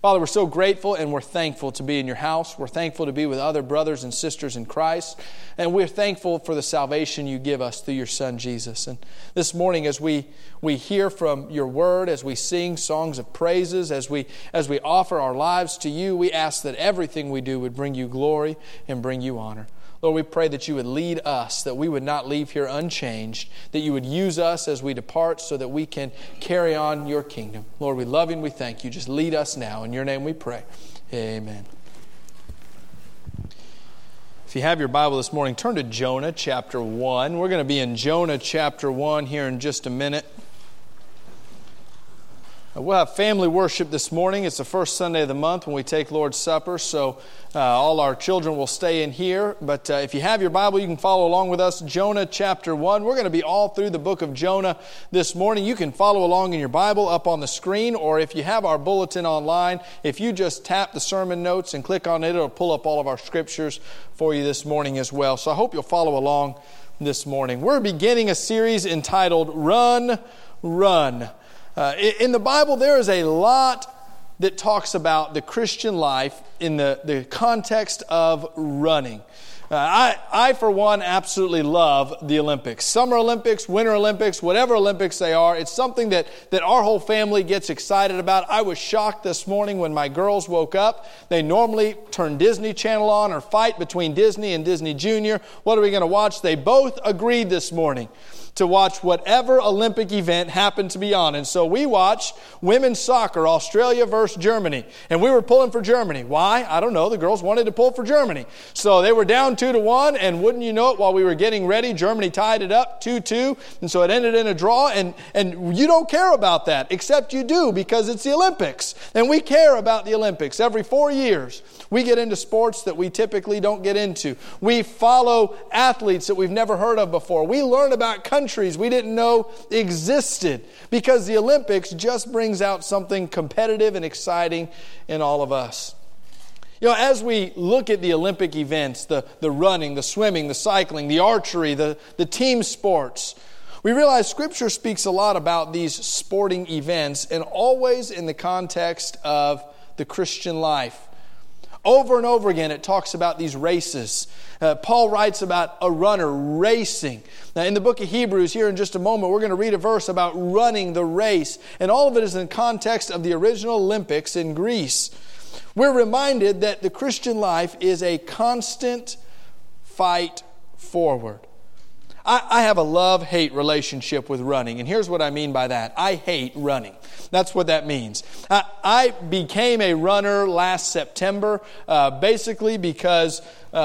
Father, we're so grateful and we're thankful to be in your house. We're thankful to be with other brothers and sisters in Christ. And we're thankful for the salvation you give us through your Son, Jesus. And this morning as we hear from your word, as we sing songs of praises, as we offer our lives to you, we ask that everything we do would bring you glory and bring you honor. Lord, we pray that you would lead us, that we would not leave here unchanged, that you would use us as we depart so that we can carry on your kingdom. Lord, we love you and we thank you. Just lead us now. In your name we pray. Amen. If you have your Bible this morning, turn to Jonah chapter 1. We're going to be in Jonah chapter 1 here in just a minute. We'll have family worship this morning. It's the first Sunday of the month when we take Lord's Supper, so all our children will stay in here. But if you have your Bible, you can follow along with us. Jonah chapter 1. We're going to be all through the book of Jonah this morning. You can follow along in your Bible up on the screen, or if you have our bulletin online, if you just tap the sermon notes and click on it, it'll pull up all of our scriptures for you this morning as well. So I hope you'll follow along this morning. We're beginning a series entitled Run, Run. In the Bible, there is a lot that talks about the Christian life in the context of running. I, for one, absolutely love the Olympics. Summer Olympics, Winter Olympics, whatever Olympics they are, it's something that our whole family gets excited about. I was shocked this morning when my girls woke up. They normally turn Disney Channel on or fight between Disney and Disney Junior. What are we going to watch? They both agreed this morning to watch whatever Olympic event happened to be on. And so we watched women's soccer, Australia versus Germany. And we were pulling for Germany. Why? I don't know. The girls wanted to pull for Germany. So they were down 2-1, and wouldn't you know it, while we were getting ready, Germany tied it up 2-2. And so it ended in a draw, and you don't care about that, except you do, because it's the Olympics. And we care about the Olympics. Every 4 years, we get into sports that we typically don't get into. We follow athletes that we've never heard of before. We learn about countries we didn't know existed, because the Olympics just brings out something competitive and exciting in all of us. You know, as we look at the Olympic events, the running, the swimming, the cycling, the archery, the team sports, we realize Scripture speaks a lot about these sporting events, and always in the context of the Christian life. Over and over again, it talks about these races. Paul writes about a runner racing. Now, in the book of Hebrews, here in just a moment, we're going to read a verse about running the race. And all of it is in context of the original Olympics in Greece. We're reminded that the Christian life is a constant fight forward. I have a love-hate relationship with running, and here's what I mean by that. I hate running. That's what that means. I became a runner last September, basically because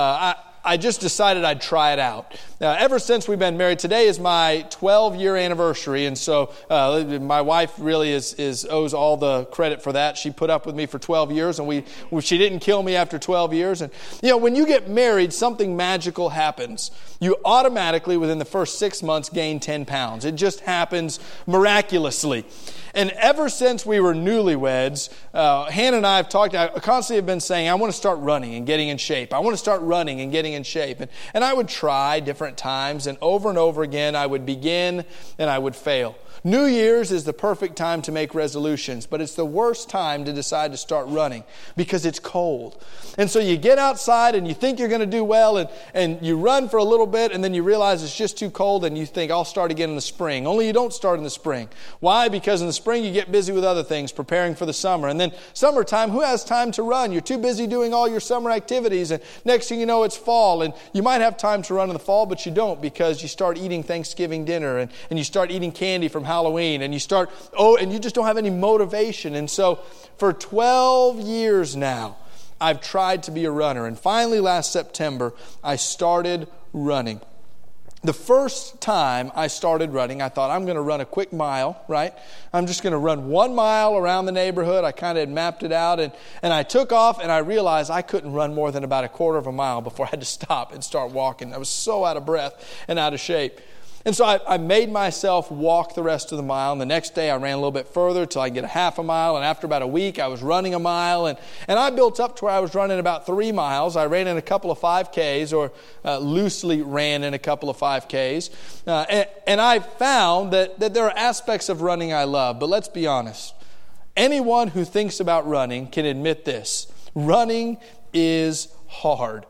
I just decided I'd try it out. Ever since we've been married, today is my 12-year anniversary, and so my wife really owes all the credit for that. She put up with me for 12 years, and she didn't kill me after 12 years. And you know, when you get married, something magical happens. You automatically, within the first 6 months, gain 10 pounds. It just happens miraculously. And ever since we were newlyweds, Hannah and I constantly have been saying, I want to start running and getting in shape. I want to start running and getting in shape. And I would try different times, and over again, I would begin and I would fail. New Year's is the perfect time to make resolutions, but it's the worst time to decide to start running because it's cold. And so you get outside and you think you're going to do well, and you run for a little bit, and then you realize it's just too cold, and you think, I'll start again in the spring. Only you don't start in the spring. Why? Because in the spring you get busy with other things, preparing for the summer. And then summertime, who has time to run? You're too busy doing all your summer activities, and next thing you know, it's fall. And you might have time to run in the fall, but you don't, because you start eating Thanksgiving dinner, and you start eating candy from Halloween, and you just don't have any motivation. And so for 12 years now, I've tried to be a runner. And finally last September, I started running. The first time I started running, I thought, I'm going to run a quick mile, right? I'm just going to run 1 mile around the neighborhood. I kind of had mapped it out, and I took off, and I realized I couldn't run more than about a quarter of a mile before I had to stop and start walking. I was so out of breath and out of shape. And so I made myself walk the rest of the mile. And the next day I ran a little bit further till I get a half a mile. And after about a week, I was running a mile. And I built up to where I was running about 3 miles. I ran in a couple of 5Ks, or loosely ran in a couple of 5Ks. And I found that there are aspects of running I love. But let's be honest. Anyone who thinks about running can admit this. Running is hard.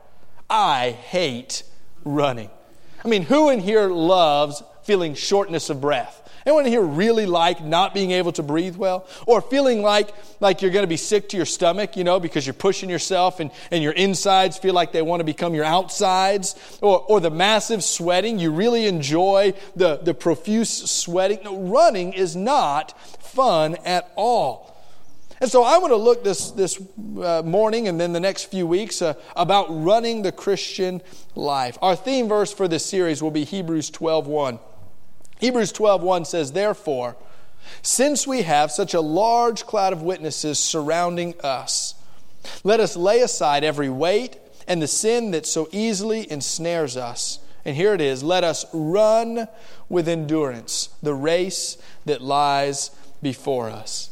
I hate running. I mean, who in here loves feeling shortness of breath? Anyone in here really like not being able to breathe well? Or feeling like you're going to be sick to your stomach, because you're pushing yourself and your insides feel like they want to become your outsides? Or the massive sweating. You really enjoy the profuse sweating. No, running is not fun at all. And so I want to look this morning and then the next few weeks about running the Christian life. Our theme verse for this series will be Hebrews 12:1. Hebrews 12:1 says, "Therefore, since we have such a large cloud of witnesses surrounding us, let us lay aside every weight and the sin that so easily ensnares us." And here it is, "Let us run with endurance the race that lies before us."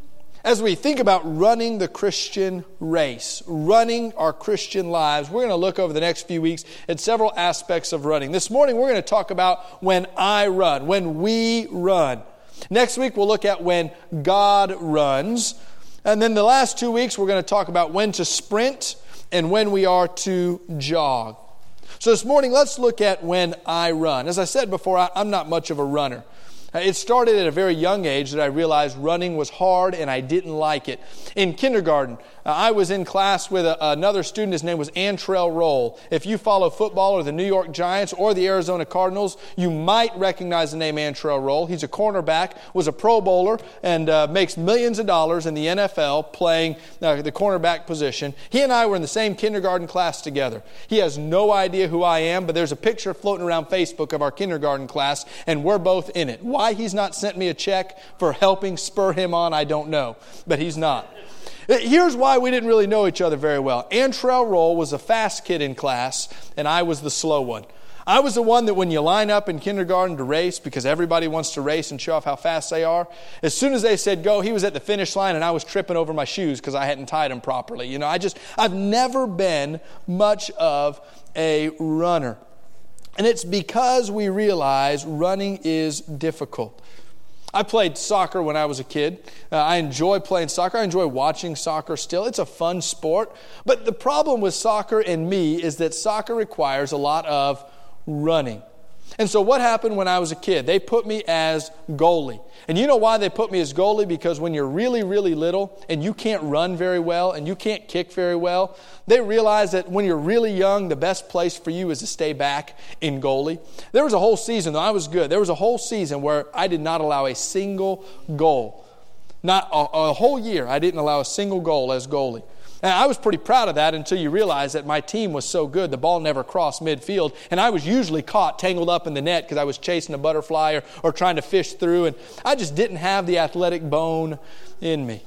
As we think about running the Christian race, running our Christian lives, we're going to look over the next few weeks at several aspects of running. This morning, we're going to talk about when I run, when we run. Next week, we'll look at when God runs. And then the last 2 weeks, we're going to talk about when to sprint and when we are to jog. So this morning, let's look at when I run. As I said before, I'm not much of a runner. It started at a very young age that I realized running was hard and I didn't like it. In kindergarten, I was in class with another student. His name was Antrell Roll. If you follow football or the New York Giants or the Arizona Cardinals, you might recognize the name Antrell Roll. He's a cornerback, was a Pro Bowler, and makes millions of dollars in the NFL playing the cornerback position. He and I were in the same kindergarten class together. He has no idea who I am, but there's a picture floating around Facebook of our kindergarten class, and we're both in it. Why he's not sent me a check for helping spur him on, I don't know, but he's not. Here's why we didn't really know each other very well. Antrell Roll was a fast kid in class, and I was the slow one. I was the one that when you line up in kindergarten to race, because everybody wants to race and show off how fast they are, as soon as they said go, he was at the finish line and I was tripping over my shoes because I hadn't tied them properly. I've never been much of a runner. And it's because we realize running is difficult. I played soccer when I was a kid. I enjoy playing soccer. I enjoy watching soccer still. It's a fun sport. But the problem with soccer and me is that soccer requires a lot of running. And so what happened when I was a kid? They put me as goalie. And you know why they put me as goalie? Because when you're really, really little and you can't run very well and you can't kick very well, they realize that when you're really young, the best place for you is to stay back in goalie. There was a whole season, though I was good, there was a whole season where I did not allow a single goal. Not a whole year, I didn't allow a single goal as goalie. And I was pretty proud of that until you realize that my team was so good, the ball never crossed midfield, and I was usually caught tangled up in the net because I was chasing a butterfly or trying to fish through, and I just didn't have the athletic bone in me.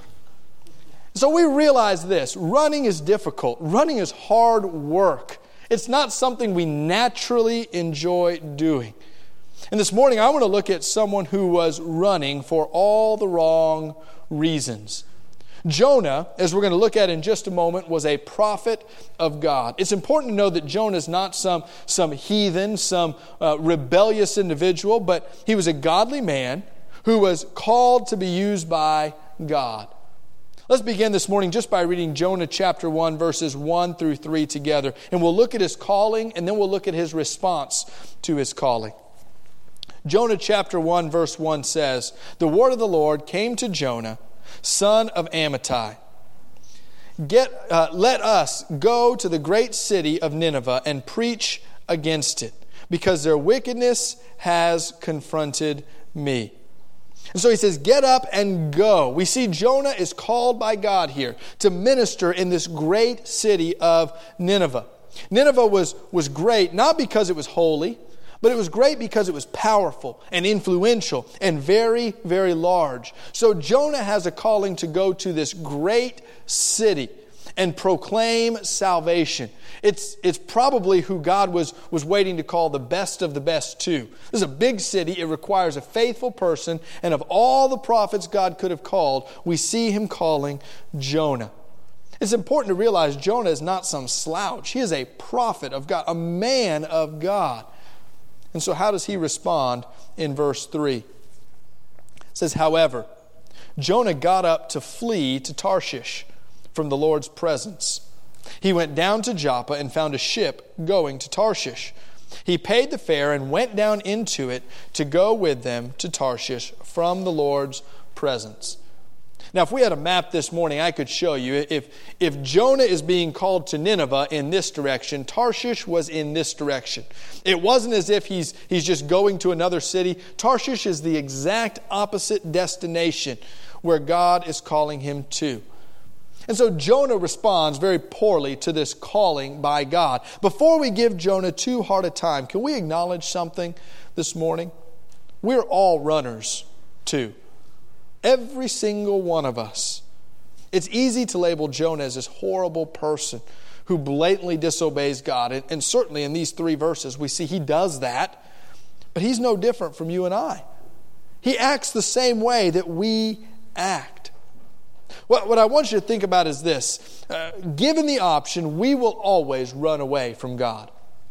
So we realize this. Running is difficult. Running is hard work. It's not something we naturally enjoy doing. And this morning I want to look at someone who was running for all the wrong reasons. Jonah, as we're going to look at in just a moment, was a prophet of God. It's important to know that Jonah is not some heathen, some rebellious individual, but he was a godly man who was called to be used by God. Let's begin this morning just by reading Jonah chapter 1, verses 1 through 3 together. And we'll look at his calling, and then we'll look at his response to his calling. Jonah chapter 1, verse 1 says, "The word of the Lord came to Jonah, son of Amittai. Let us go to the great city of Nineveh and preach against it, because their wickedness has confronted me." And so he says, get up and go. We see Jonah is called by God here to minister in this great city of Nineveh. Nineveh was great, not because it was holy, but it was great because it was powerful and influential and very, very large. So Jonah has a calling to go to this great city and proclaim salvation. It's probably who God was waiting to call the best of the best too. This is a big city. It requires a faithful person. And of all the prophets God could have called, we see him calling Jonah. It's important to realize Jonah is not some slouch. He is a prophet of God, a man of God. And so how does he respond in verse 3? It says, "However, Jonah got up to flee to Tarshish from the Lord's presence. He went down to Joppa and found a ship going to Tarshish. He paid the fare and went down into it to go with them to Tarshish from the Lord's presence. Now, if we had a map this morning, I could show you. If Jonah is being called to Nineveh in this direction, Tarshish was in this direction. It wasn't as if he's just going to another city. Tarshish is the exact opposite destination where God is calling him to. And so Jonah responds very poorly to this calling by God. Before we give Jonah too hard a time, can we acknowledge something this morning? We're all runners too. Every single one of us. It's easy to label Jonah as this horrible person who blatantly disobeys God. And certainly in these 3 verses we see he does that. But he's no different from you and I. He acts the same way that we act. What I want you to think about is this. Given the option, we will always run away from God.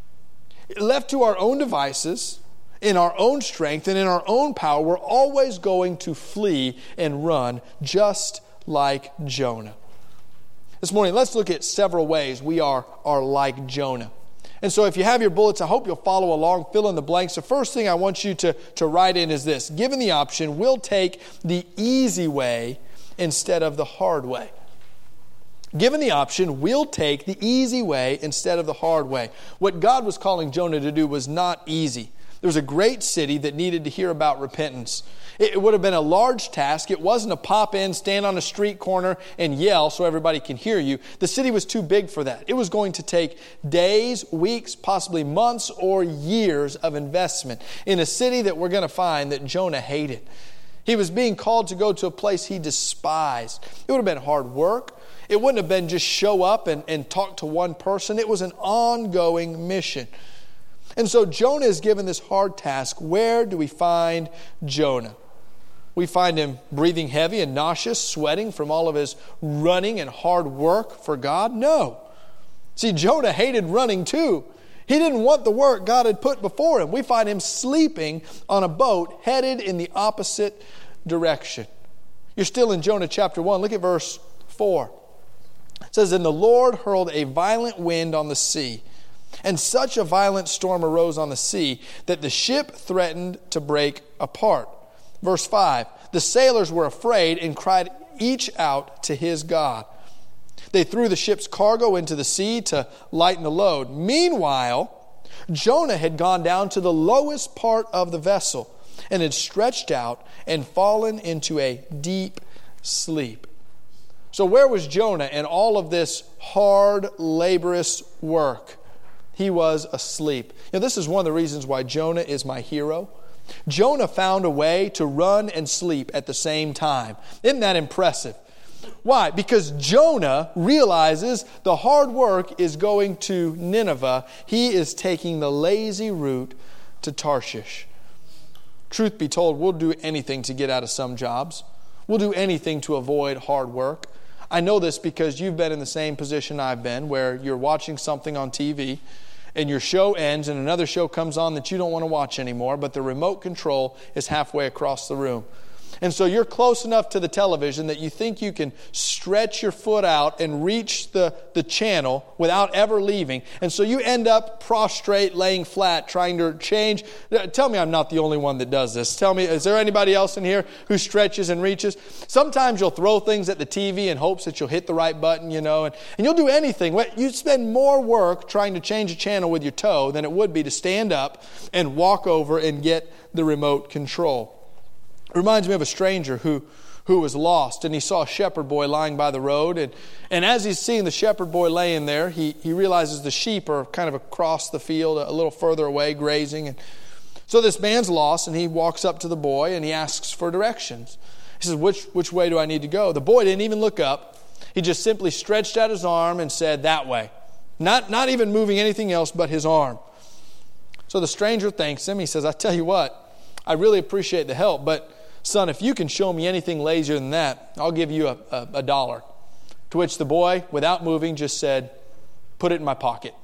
Left to our own devices, in our own strength, and in our own power, we're always going to flee and run just like Jonah. This morning, let's look at several ways we are like Jonah. And so if you have your bullets, I hope you'll follow along, fill in the blanks. The first thing I want you to write in is this. Given the option, we'll take the easy way instead of the hard way. Given the option, we'll take the easy way instead of the hard way. What God was calling Jonah to do was not easy. There was a great city that needed to hear about repentance. It would have been a large task. It wasn't a pop in, stand on a street corner and yell so everybody can hear you. The city was too big for that. It was going to take days, weeks, possibly months or years of investment in a city that we're going to find that Jonah hated. He was being called to go to a place he despised. It would have been hard work. It wouldn't have been just show up and talk to one person. It was an ongoing mission. And so Jonah is given this hard task. Where do we find Jonah? We find him breathing heavy and nauseous, sweating from all of his running and hard work for God? No. See, Jonah hated running too. He didn't want the work God had put before him. We find him sleeping on a boat headed in the opposite direction. You're still in Jonah chapter 1. Look at verse 4. It says, "And the Lord hurled a violent wind on the sea, and such a violent storm arose on the sea that the ship threatened to break apart." Verse 5, "The sailors were afraid and cried each out to his God. They threw the ship's cargo into the sea to lighten the load. Meanwhile, Jonah had gone down to the lowest part of the vessel and had stretched out and fallen into a deep sleep." So where was Jonah in all of this hard, laborious work? He was asleep. This is one of the reasons why Jonah is my hero. Jonah found a way to run and sleep at the same time. Isn't that impressive? Why? Because Jonah realizes the hard work is going to Nineveh. He is taking the lazy route to Tarshish. Truth be told, we'll do anything to get out of some jobs. We'll do anything to avoid hard work. I know this because you've been in the same position I've been, where you're watching something on TV and your show ends and another show comes on that you don't want to watch anymore, but the remote control is halfway across the room. And so you're close enough to the television that you think you can stretch your foot out and reach the channel without ever leaving. And so you end up prostrate, laying flat, trying to change. Tell me I'm not the only one that does this. Tell me, is there anybody else in here who stretches and reaches? Sometimes you'll throw things at the TV in hopes that you'll hit the right button, and you'll do anything. You spend more work trying to change a channel with your toe than it would be to stand up and walk over and get the remote control. It reminds me of a stranger who was lost, and he saw a shepherd boy lying by the road. And as he's seeing the shepherd boy laying there, he realizes the sheep are kind of across the field, a little further away, grazing. And so this man's lost, and he walks up to the boy, and he asks for directions. He says, which way do I need to go? The boy didn't even look up. He just simply stretched out his arm and said, "That way." Not even moving anything else but his arm. So the stranger thanks him. He says, "I tell you what, I really appreciate the help, but son, if you can show me anything lazier than that, I'll give you $1. To which the boy, without moving, just said, "Put it in my pocket."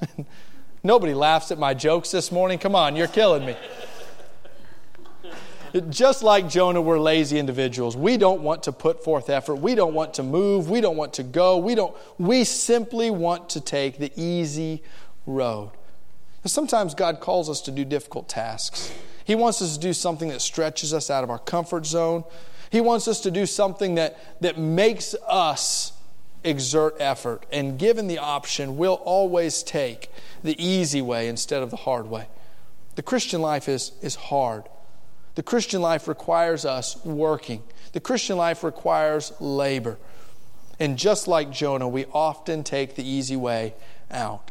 Nobody laughs at my jokes this morning. Come on, you're killing me. Just like Jonah, we're lazy individuals. We don't want to put forth effort. We don't want to move. We don't want to go. We simply want to take the easy road. Sometimes God calls us to do difficult tasks. He wants us to do something that stretches us out of our comfort zone. He wants us to do something that makes us exert effort. And given the option, we'll always take the easy way instead of the hard way. The Christian life is hard. The Christian life requires us working. The Christian life requires labor. And just like Jonah, we often take the easy way out.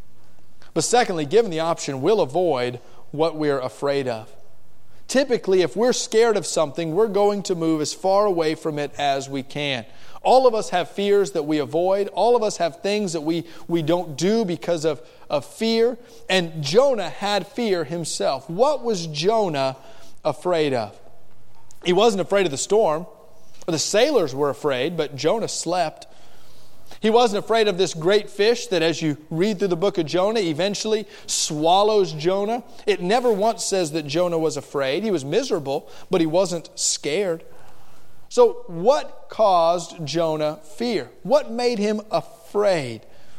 But secondly, given the option, we'll avoid what we're afraid of. Typically, if we're scared of something, we're going to move as far away from it as we can. All of us have fears that we avoid. All of us have things that we don't do because of fear. And Jonah had fear himself. What was Jonah afraid of? He wasn't afraid of the storm. The sailors were afraid, but Jonah slept. He wasn't afraid of this great fish that, as you read through the book of Jonah, eventually swallows Jonah. It never once says that Jonah was afraid. He was miserable, but he wasn't scared. So what caused Jonah fear? What made him afraid?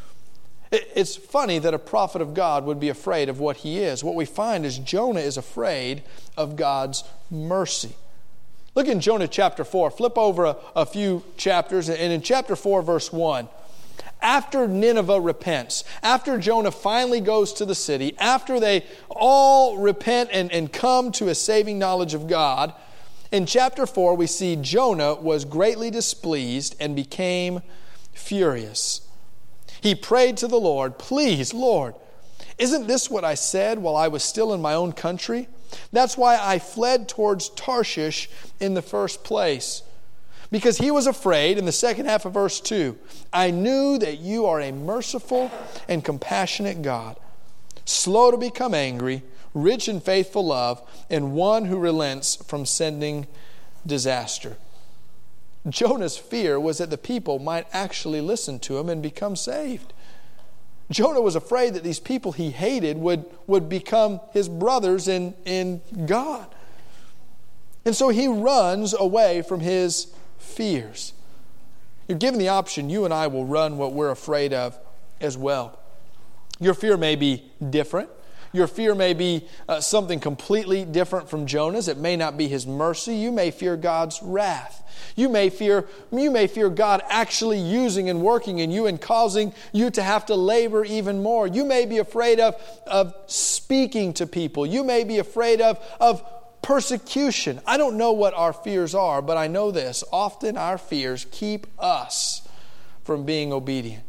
It's funny that a prophet of God would be afraid of what he is. What we find is Jonah is afraid of God's mercy. Look in Jonah chapter 4. Flip over a few chapters. And in chapter 4, verse 1, after Nineveh repents, after Jonah finally goes to the city, after they all repent and come to a saving knowledge of God, in chapter 4 we see Jonah was greatly displeased and became furious. He prayed to the Lord, "Please, Lord, isn't this what I said while I was still in my own country? That's why I fled towards Tarshish in the first place." Because he was afraid, in the second half of verse 2, "I knew that you are a merciful and compassionate God, slow to become angry, rich in faithful love, and one who relents from sending disaster." Jonah's fear was that the people might actually listen to him and become saved. Jonah was afraid that these people he hated would become his brothers in God. And so he runs away from his fears. You're given the option, you and I will run what we're afraid of as well. Your fear may be different. Your fear may be something completely different from Jonah's. It may not be his mercy. You may fear God's wrath. You may fear God actually using and working in you and causing you to have to labor even more. You may be afraid of speaking to people. You may be afraid of persecution. I don't know what our fears are, but I know this. Often our fears keep us from being obedient.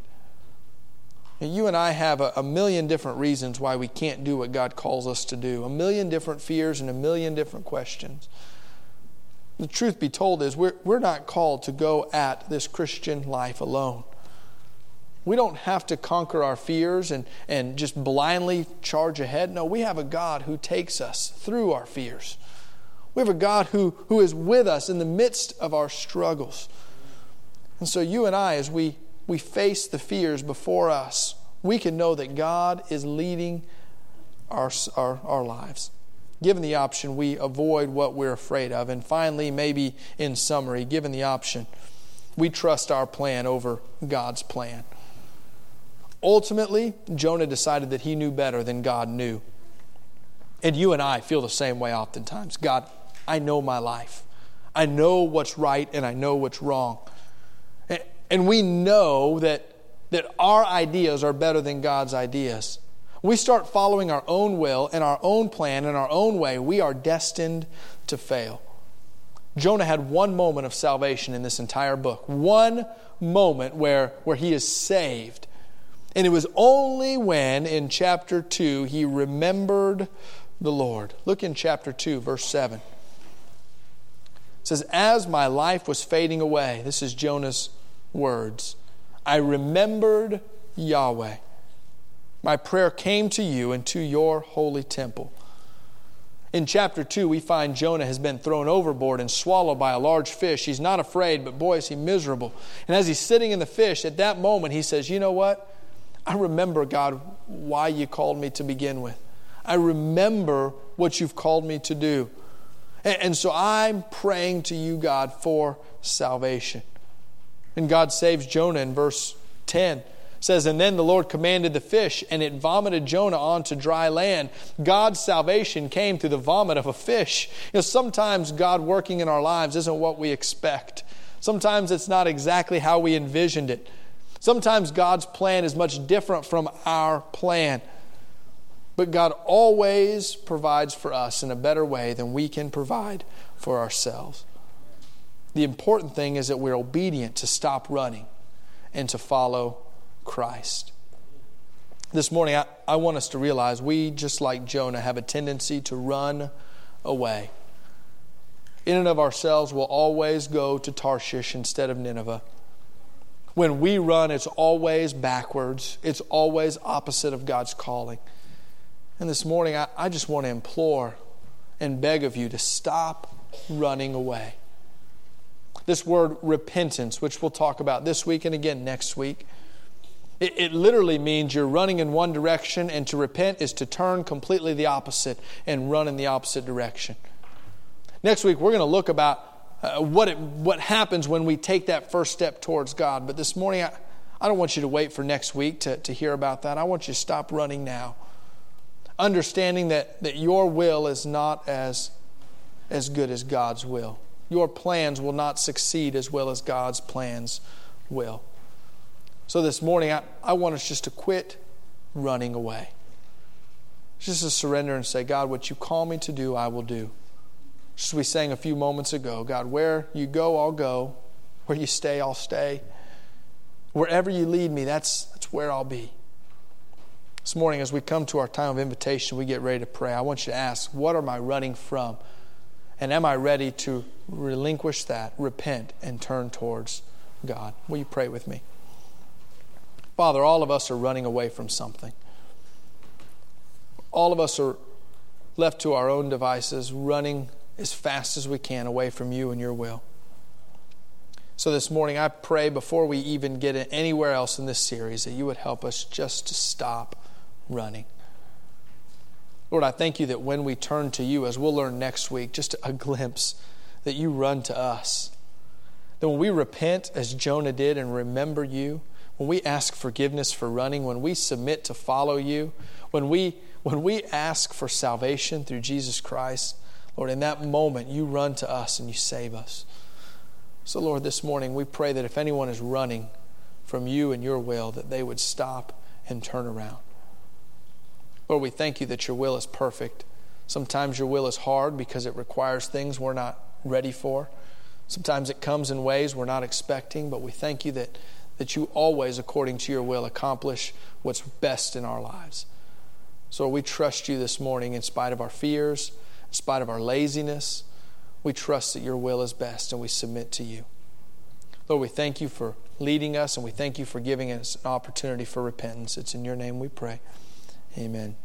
You and I have a million different reasons why we can't do what God calls us to do. A million different fears and a million different questions. The truth be told is we're not called to go at this Christian life alone. We don't have to conquer our fears and just blindly charge ahead. No, we have a God who takes us through our fears. We have a God who is with us in the midst of our struggles. And so you and I, as we face the fears before us, we can know that God is leading our lives. Given the option, we avoid what we're afraid of. And finally, maybe in summary, given the option, we trust our plan over God's plan. Ultimately, Jonah decided that he knew better than God knew. And you and I feel the same way oftentimes. God, I know my life. I know what's right and I know what's wrong. And we know that our ideas are better than God's ideas. We start following our own will and our own plan and our own way, we are destined to fail. Jonah had one moment of salvation in this entire book. One moment where he is saved. And it was only when in chapter 2 he remembered the Lord. Look in chapter 2, verse 7. It says, "As my life was fading away," this is Jonah's words, "I remembered Yahweh. My prayer came to you and to your holy temple." In chapter 2, we find Jonah has been thrown overboard and swallowed by a large fish. He's not afraid, but boy, is he miserable. And as he's sitting in the fish, at that moment, he says, "You know what? I remember, God, why you called me to begin with. I remember what you've called me to do." And so I'm praying to you, God, for salvation. And God saves Jonah in verse 10. It says, and then the Lord commanded the fish, and it vomited Jonah onto dry land. God's salvation came through the vomit of a fish. Sometimes God working in our lives isn't what we expect. Sometimes it's not exactly how we envisioned it. Sometimes God's plan is much different from our plan. But God always provides for us in a better way than we can provide for ourselves. The important thing is that we're obedient to stop running and to follow Christ. This morning, I want us to realize we, just like Jonah, have a tendency to run away. In and of ourselves, we'll always go to Tarshish instead of Nineveh. When we run, it's always backwards. It's always opposite of God's calling. And this morning, I just want to implore and beg of you to stop running away. This word repentance, which we'll talk about this week and again next week, it literally means you're running in one direction, and to repent is to turn completely the opposite and run in the opposite direction. Next week, we're going to look about what happens when we take that first step towards God. But this morning, I don't want you to wait for next week to hear about that. I want you to stop running now. Understanding that your will is not as good as God's will. Your plans will not succeed as well as God's plans will. So this morning, I want us just to quit running away. Just to surrender and say, God, what you call me to do, I will do. Just as we sang a few moments ago, God, where you go, I'll go. Where you stay, I'll stay. Wherever you lead me, that's where I'll be. This morning, as we come to our time of invitation, we get ready to pray. I want you to ask, what am I running from? And am I ready to relinquish that, repent, and turn towards God? Will you pray with me? Father, all of us are running away from something. All of us are left to our own devices, running as fast as we can away from you and your will. So this morning, I pray before we even get anywhere else in this series that you would help us just to stop running. Lord, I thank you that when we turn to you, as we'll learn next week, just a glimpse that you run to us. That when we repent, as Jonah did, and remember you, when we ask forgiveness for running, when we submit to follow you, when we ask for salvation through Jesus Christ, Lord, in that moment, you run to us and you save us. So, Lord, this morning, we pray that if anyone is running from you and your will, that they would stop and turn around. Lord, we thank you that your will is perfect. Sometimes your will is hard because it requires things we're not ready for. Sometimes it comes in ways we're not expecting, but we thank you that you always, according to your will, accomplish what's best in our lives. So we trust you this morning in spite of our fears, in spite of our laziness. We trust that your will is best, and we submit to you. Lord, we thank you for leading us, and we thank you for giving us an opportunity for repentance. It's in your name we pray. Amen.